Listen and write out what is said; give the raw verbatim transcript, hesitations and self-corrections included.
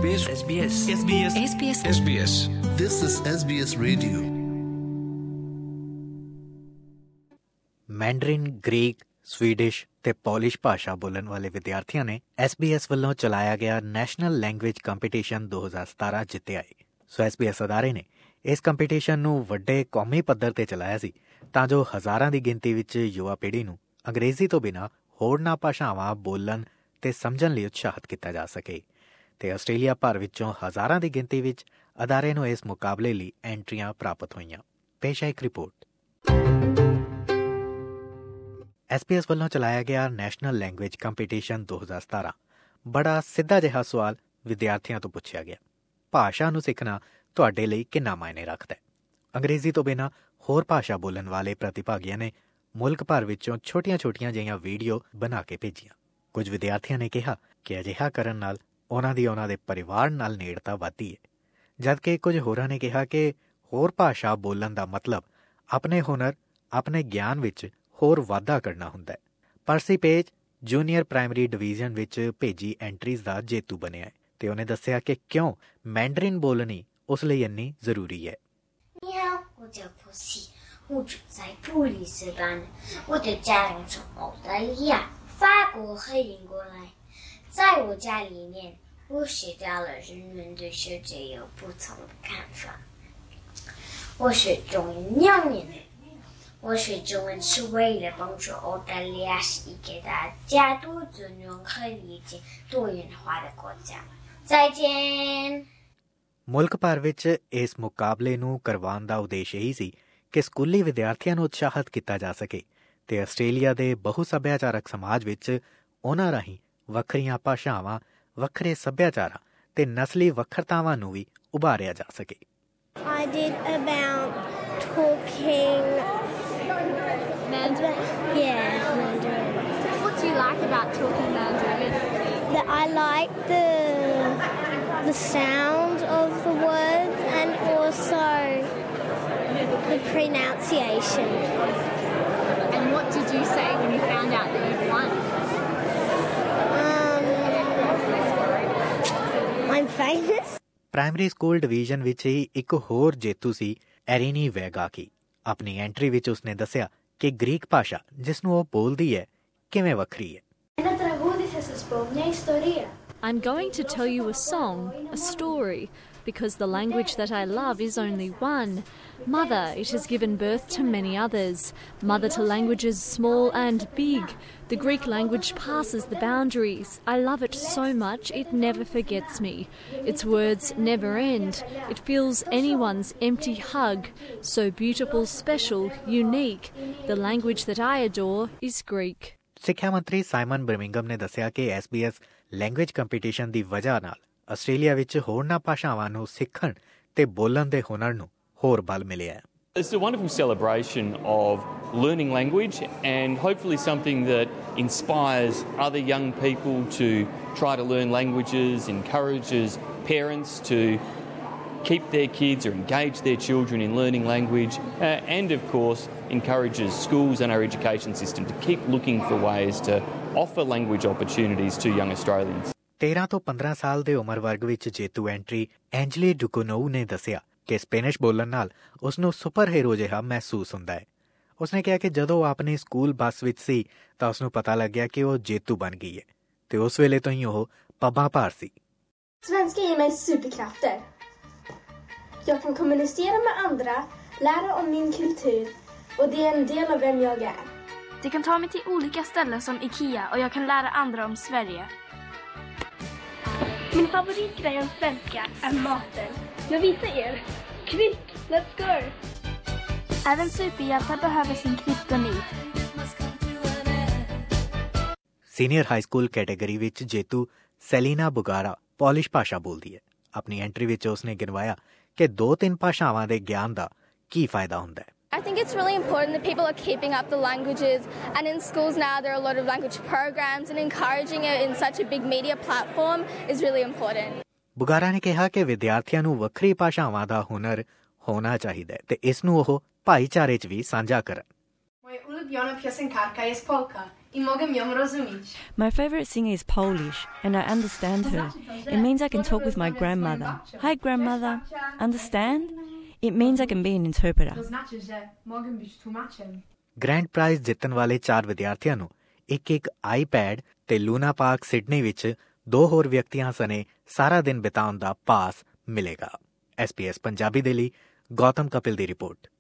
SBS SBS SBS SBS SBS This is S B S Radio. Mandarin, Greek, Swedish ਤੇ Polish ਭਾਸ਼ਾ ਬੋਲਣ ਵਾਲੇ ਵਿਦਿਆਰਥੀਆਂ ਨੇ ਐਸ ਬੀ ਐਸ ਵੱਲੋਂ ਚਲਾਇਆ ਗਿਆ ਨੈਸ਼ਨਲ ਲੈਂਗੁਏਜ ਕੰਪੀਟੀਸ਼ਨ ਦੋ ਹਜ਼ਾਰ ਸਤਾਰਾਂ ਜਿੱਤਿਆ ਹੈ। ਸੋ ਐਸ ਬੀ ਐਸ ਅਦਾਰੇ ਨੇ ਇਸ ਕੰਪੀਟੀਸ਼ਨ ਨੂੰ ਵੱਡੇ ਕੌਮੀ ਪੱਧਰ ਤੇ ਚਲਾਇਆ ਸੀ ਤਾਂ ਜੋ ਹਜ਼ਾਰਾਂ ਦੀ ਗਿਣਤੀ ਵਿੱਚ ਯੁਵਾ ਪੀੜ੍ਹੀ ਨੂੰ ਅੰਗਰੇਜ਼ੀ ਤੋਂ ਬਿਨਾਂ ਹੋਰਨਾਂ ਭਾਸ਼ਾਵਾਂ ਬੋਲਣ ਤੇ ਸਮਝਣ ਲਈ ਉਤਸ਼ਾਹਿਤ ਕੀਤਾ ਜਾ ਸਕੇ। ਤੇ ਆਸਟ੍ਰੇਲੀਆ ਭਰ ਵਿੱਚੋਂ ਹਜ਼ਾਰਾਂ ਦੀ ਗਿਣਤੀ ਵਿੱਚ ਅਦਾਰੇ ਨੂੰ ਇਸ ਮੁਕਾਬਲੇ ਲਈ ਐਂਟਰੀਆਂ ਪ੍ਰਾਪਤ ਹੋਈਆਂ। ਪੇਸ਼ ਹੈ ਇੱਕ ਰਿਪੋਰਟ। ਐਸ ਬੀ ਐਸ ਵੱਲੋਂ ਚਲਾਇਆ ਗਿਆ ਨੈਸ਼ਨਲ ਲੈਂਗੁਏਜ ਕੰਪੀਟੀਸ਼ਨ ਦੋ ਹਜ਼ਾਰ ਸਤਾਰਾਂ ਬੜਾ ਸਿੱਧਾ ਜਿਹਾ ਸਵਾਲ ਵਿਦਿਆਰਥੀਆਂ ਤੋਂ ਪੁੱਛਿਆ ਗਿਆ। ਭਾਸ਼ਾ ਨੂੰ ਸਿੱਖਣਾ ਤੁਹਾਡੇ ਲਈ ਕਿੰਨਾ ਮਾਇਨੇ ਰੱਖਦਾ ਹੈ? ਅੰਗਰੇਜ਼ੀ ਤੋਂ ਬਿਨਾਂ ਹੋਰ ਭਾਸ਼ਾ ਬੋਲਣ ਵਾਲੇ ਪ੍ਰਤੀਭਾਗੀਆਂ ਨੇ ਮੁਲਕ ਭਰ ਵਿੱਚੋਂ ਛੋਟੀਆਂ-ਛੋਟੀਆਂ ਜਿਹੀਆਂ ਵੀਡੀਓ ਬਣਾ ਕੇ ਭੇਜੀਆਂ। ਕੁਝ ਵਿਦਿਆਰਥੀਆਂ ਨੇ ਕਿਹਾ ਕਿ ਅਜਿਹਾ ਕਰਨ ਨਾਲ ਉਹਨਾਂ ਦੀ ਉਹਨਾਂ ਦੇ ਪਰਿਵਾਰ ਨਾਲ ਨੇੜਤਾ ਵੱਧਦੀ ਹੈ, ਜਦਕਿ ਕੁਝ ਹੋਰਾਂ ਨੇ ਕਿਹਾ ਕਿ ਹੋਰ ਭਾਸ਼ਾ ਬੋਲਣ ਦਾ ਮਤਲਬ ਆਪਣੇ ਹੁਨਰ, ਆਪਣੇ ਗਿਆਨ ਵਿੱਚ ਹੋਰ ਵਾਧਾ ਕਰਨਾ ਹੁੰਦਾ ਹੈ। Percy Page junior primary division ਵਿੱਚ ਭੇਜੀ ਐਂਟਰੀਜ਼ ਦਾ ਜੇਤੂ ਬਣਿਆ ਤੇ ਉਹਨੇ ਦੱਸਿਆ ਕਿ ਕਿਉਂ ਮੈਂਡਰਿਨ ਬੋਲਣੀ ਉਸ ਲਈ ਇੰਨੀ ਜ਼ਰੂਰੀ ਹੈ। 你好，我叫波西，我住在布里斯班。我的家人从澳大利亚、法国和英国来，在我家里面，我学到了人们对世界有不同的看法。我学中文两年，我学中文是为了帮助澳大利亚是一个大家都尊重和理解多元化的国家。再见。 ਮੁਲਕ ਭਰ ਵਿੱਚ ਇਸ ਮੁਕਾਬਲੇ ਨੂੰ ਕਰਵਾਉਣ ਦਾ ਉਦੇਸ਼ ਇਹੀ ਸੀ ਕਿ ਸਕੂਲੀ ਵਿਦਿਆਰਥੀਆਂ ਨੂੰ ਉਤਸ਼ਾਹਿਤ ਕੀਤਾ ਜਾ ਸਕੇ ਤੇ ਆਸਟ੍ਰੇਲੀਆ ਦੇ ਬਹੁ ਸੱਭਿਆਚਾਰਕ ਸਮਾਜ ਵਿੱਚ ਉਹਨਾਂ ਰਾਹੀਂ ਵੱਖਰੀਆਂ ਭਾਸ਼ਾਵਾਂ, ਵੱਖਰੇ ਸੱਭਿਆਚਾਰਾਂ ਤੇ ਨਸਲੀ ਵੱਖਰਤਾਵਾਂ ਨੂੰ ਵੀ ਉਭਾਰਿਆ ਜਾ ਸਕੇ। I did about talking Mandarin. Yeah, Mandarin. What do you like about talking Mandarin? That I like the the sound of the words and also the pronunciation. And what did you say when you found out that you'd won? Um, I'm famous. Primary school division ਵਿੱਚ ਹੀ ਇੱਕ ਹੋਰ ਜੇਤੂ ਸੀ ਐਰੀਨੀ ਵੈਗਾਕੀ। ਆਪਣੀ entry ਵਿੱਚ ਉਸਨੇ ਦੱਸਿਆ ਕਿ ਗ੍ਰੀਕ ਭਾਸ਼ਾ ਜਿਸ ਨੂੰ ਉਹ ਬੋਲਦੀ ਹੈ ਕਿਵੇਂ ਵੱਖਰੀ ਹੈ। I'm going to tell you a song, a story, because the language that I love is only one. Mother, it has given birth to many others. Mother to languages small and big. The Greek language passes the boundaries. I love it so much, it never forgets me. Its words never end. It fills anyone's empty hug. So beautiful, special, unique. The language that I adore is Greek. ਸਿੱਖਿਆ ਮੰਤਰੀ Simon Birmingham ਨੇ ਦੱਸਿਆ ਕਿ S B S language competition ਦੀ ਵਜ੍ਹਾ ਨਾਲ Australia ਵਿੱਚ ਹੋਰਨਾਂ ਭਾਸ਼ਾਵਾਂ ਨੂੰ ਸਿੱਖਣ ਤੇ ਬੋਲਣ ਦੇ ਹੁਨਰ ਨੂੰ ਹੋਰ ਬਲ ਮਿਲਿਆ ਹੈ। It's a wonderful celebration of learning language and hopefully something that inspires other young people to try to learn languages, encourages parents to keep their kids or engage their children in learning language uh, and of course encourages schools and our education system to keep looking for ways to offer language opportunities to young Australians. ਤੇਰਾਂ ਤੋਂ ਪੰਦਰਾਂ ਸਾਲ ਦੇ ਉਮਰ ਵਰਗ ਵਿੱਚ ਜੇਤੂ entry ਐਂਜਲੀ ਡੁਕੋਨੋਊ ਨੇ ਦੱਸਿਆ ਕਿ ਸਪੈਨਿਸ਼ ਬੋਲਣ ਨਾਲ ਉਸਨੂੰ ਸੁਪਰ ਹੀਰੋ ਜਿਹਾ ਮਹਿਸੂਸ ਹੁੰਦਾ ਹੈ। ਉਸਨੇ ਕਿਹਾ ਕਿ ਜਦੋਂ ਉਹ ਆਪਣੀ ਸਕੂਲ ਬੱਸ ਵਿੱਚ ਸੀ ਤਾਂ ਉਸਨੂੰ ਪਤਾ ਲੱਗਿਆ ਕਿ ਉਹ ਜੇਤੂ ਬਣ ਗਈ ਹੈ ਤੇ ਉਸ ਵੇਲੇ ਤੋਂ ਹੀ ਉਹ ਪੱਬਾਂ ਭਾਰ ਸੀ। Svenska ger mig superkrafter. Jag kan kommunicera med andra, lära om min kultur och det är en del av vem jag är. Det kan ta mig till olika ställen som Ikea och jag kan lära andra om Sverige. Min favoritgrej om svenska är maten. Jag visar er. Kvitt, let's go! Även superhjältar behöver sin kryptonit. Senior high school category ਵਿੱਚ ਜੇਤੂ Celina ਬੁਗਾਰਾ polish ਭਾਸ਼ਾ ਬੋਲਦੀ ਹੈ। ਆਪਣੀ entry ਵਿੱਚ ਉਸਨੇ ਗਿਣਵਾਇਆ ਕਿ ਦੋ ਤਿੰਨ ਭਾਸ਼ਾਵਾਂ ਦੇ ਗਿਆਨ ਦਾ ਕੀ ਫਾਇਦਾ ਹੁੰਦਾ ਹੈ। I think it's really important that people are keeping up the languages, and in schools now there are a lot of language programs and encouraging it in such a big media platform is really important. ਬੁਗਾਰਾ ਨੇ ਕਿਹਾ ਕਿ ਵਿਦਿਆਰਥੀਆਂ ਨੂੰ ਵੱਖਰੀ ਭਾਸ਼ਾਵਾਂ ਦਾ ਹੁਨਰ ਹੋਣਾ ਚਾਹੀਦਾ ਹੈ ਤੇ ਇਸ ਨੂੰ ਉਹ ਭਾਈਚਾਰੇ 'ਚ ਵੀ ਸਾਂਝਾ ਕਰਨ। Moja ulubiona piosenkarka jest Polka I mogę ją rozumieć. My favourite singer is Polish, and I understand her. It means I can talk with my grandmother. Hi, grandmother. Understand? It means I can be an interpreter. To znaczy, że mogę być tłumaczem. Grand prize ਜਿੱਤਣ ਵਾਲੇ ਚਾਰ ਵਿਦਿਆਰਥੀਆਂ ਨੂੰ ਇੱਕ ਇੱਕ iPad ਤੇ Luna park Sydney ਵਿੱਚ ਦੋ ਹੋਰ ਵਿਅਕਤੀਆਂ ਸਣੇ ਸਾਰਾ ਦਿਨ ਬਿਤਾਉਣ ਦਾ ਪਾਸ ਮਿਲੇਗਾ। ਐਸ ਪੀ ਐਸ ਪੰਜਾਬੀ ਦੇ ਲਈ ਗੌਤਮ ਕਪਿਲ ਦੀ ਰਿਪੋਰਟ।